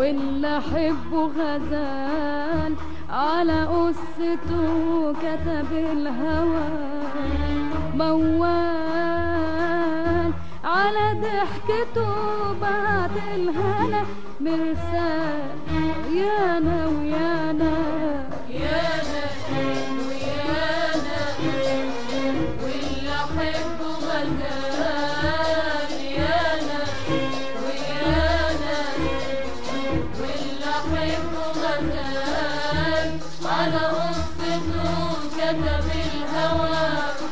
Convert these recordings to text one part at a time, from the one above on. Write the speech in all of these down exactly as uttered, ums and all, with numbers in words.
واللي احبه غزال على قصته كتب الهوى موال، على ضحكته بعد الهنا مرسال. يانا ويانا يانا ويانا واللي احبه غزال، يانا ويانا واللي احبه غزال على قصته كتب الهوى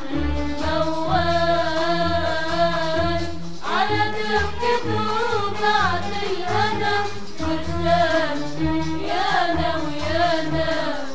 موال، على ضحكته بعد الهنا مرسال. يانا ويانا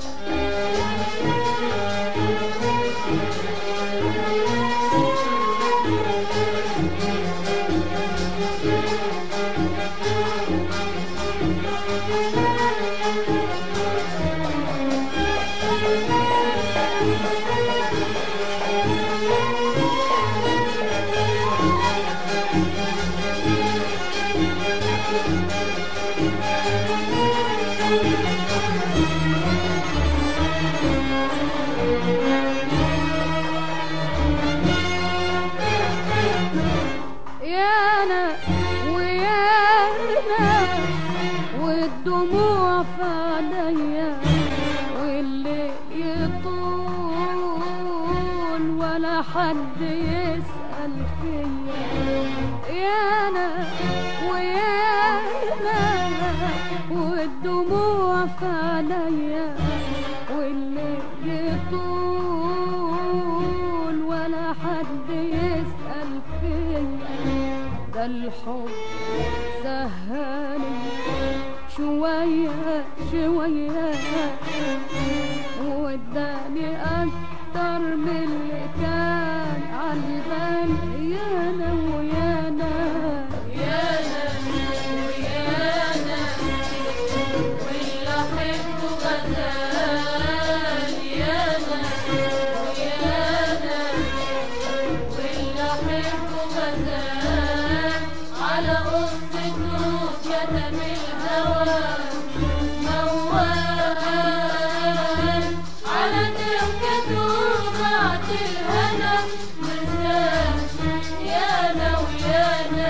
يانا ويانا والدموع في عينيا والليل يطول ولا حد يسأل فيا. يانا ويانا والدموع في عينيا والليل يطول ولا حد يسأل فيا. ده الحب سهاني شوية شوية واداني أكتر من اللي كان عالبال. يانا ويانا يانا ويانا واللي احبه غزال، يانا ويانا واللي احبه غزال على قصته كتب الهوى موال، على ضحكته بعد الهنا مرسال. يانا ويانا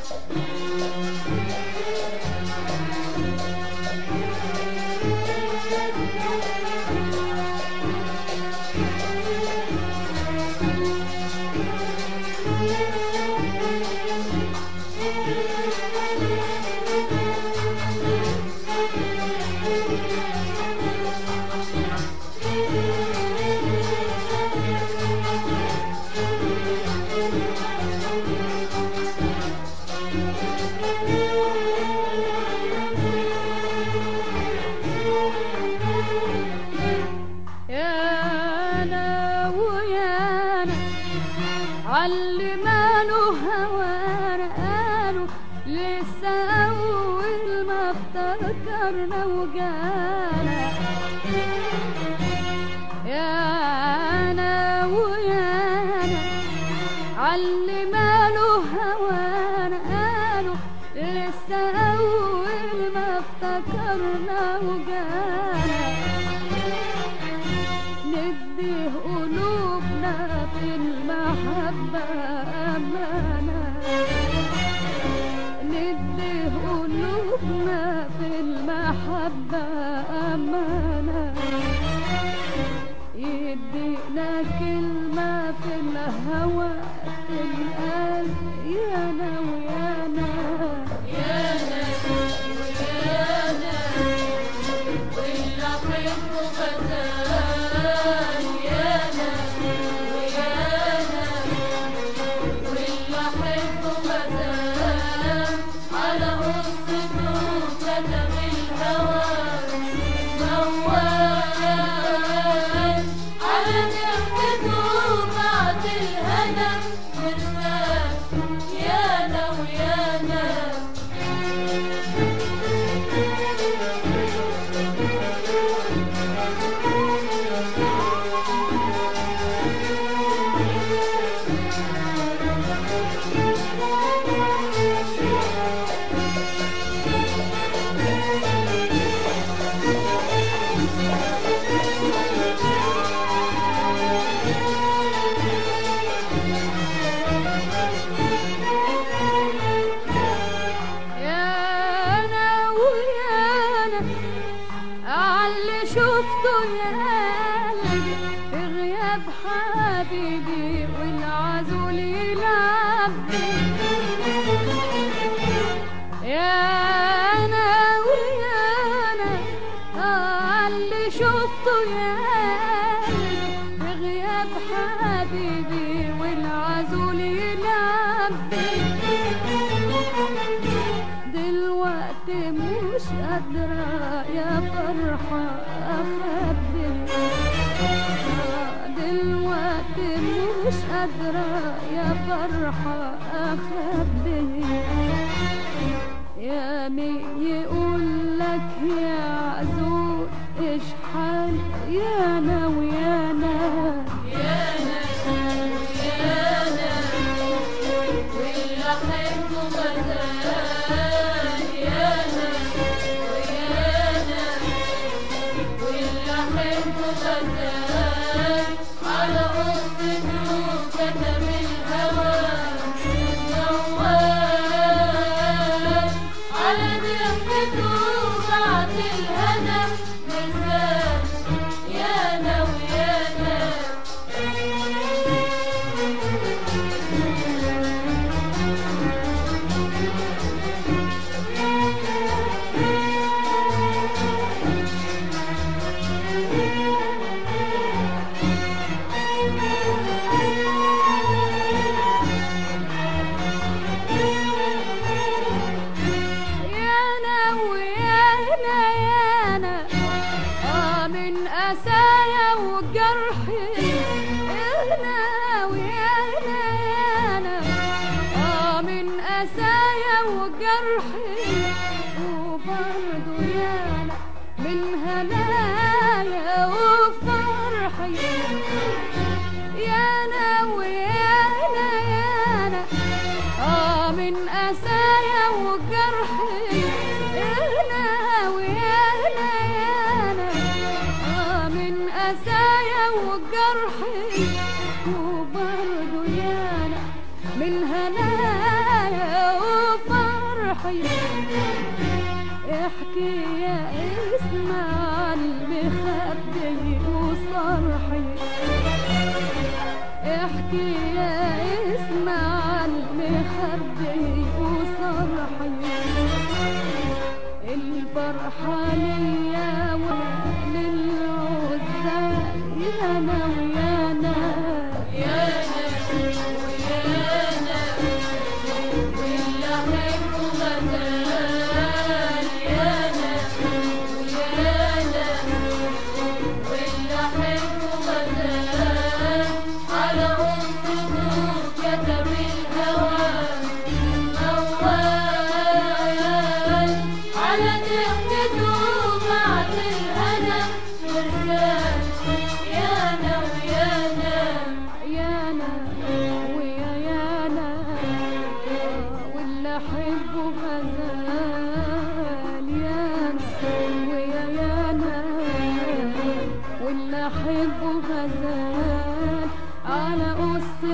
يانا ويانا عاللي ماله هوانا قالوا لسه أول ما افتكرنا وجانا. يانا ويانا عاللي ماله هوانا قالوا لسه أول ما افتكرنا وجانا. ندي قلوبنا في المحبة أمانة، ندي قلوبنا في المحبة أمانة. يدينا كلمة في الهوى في القلب. يانا ويانا يانا ويانا واللي احبه غزال، يانا ويانا واللي احبه غزال على قصته كتب الهوى موال، على ضحكته بعد الهنا حبي يا انا ويا انا اللي شفته يا قلبي بغياب حبيبي والعزول يلعب بي دلوقتي مش قادرة يا فرحة أخبي دلوقتي مش قادرة يا فرحة أخبي يا مين يقولك يا عزول إيش حال يا أنا ويا أنا يا أنا ويا أنا واللي أحبه غزال يا أنا ويا أنا واللي أحبه غزال على قصة نور كتب الهوى موال على ضحكته بعد الهنا مثال يا أنا ويا أنا أسايا وجرحي أنا ويا أنا أنا آه من أسايا وجرحي وبرضه يا أنا من هنايا وفرحي يا أنا ويا أنا أنا آه من أسايا وجرحي أنا ويا أنا أنا من أسايا وجرحي وبرضه يانا من هنايا وفرحي احكي يا اسمع المخبي وصرحي احكي يا اسمع المخبي وصرحي الفرحة ليا وللعزال يا أنا ويا أنا يا أنا ويا أنا واللي أحبه غزال يا أنا ويا أنا واللي أحبه غزال على قصة نور كتب الهوى موال على ضحكته بعد الهنا مرسال يا أنا ويا أنا يا أنا ويا يا أنا واللي أحبه غزال يا أنا ويا يا أنا واللي أحبه غزال على قصة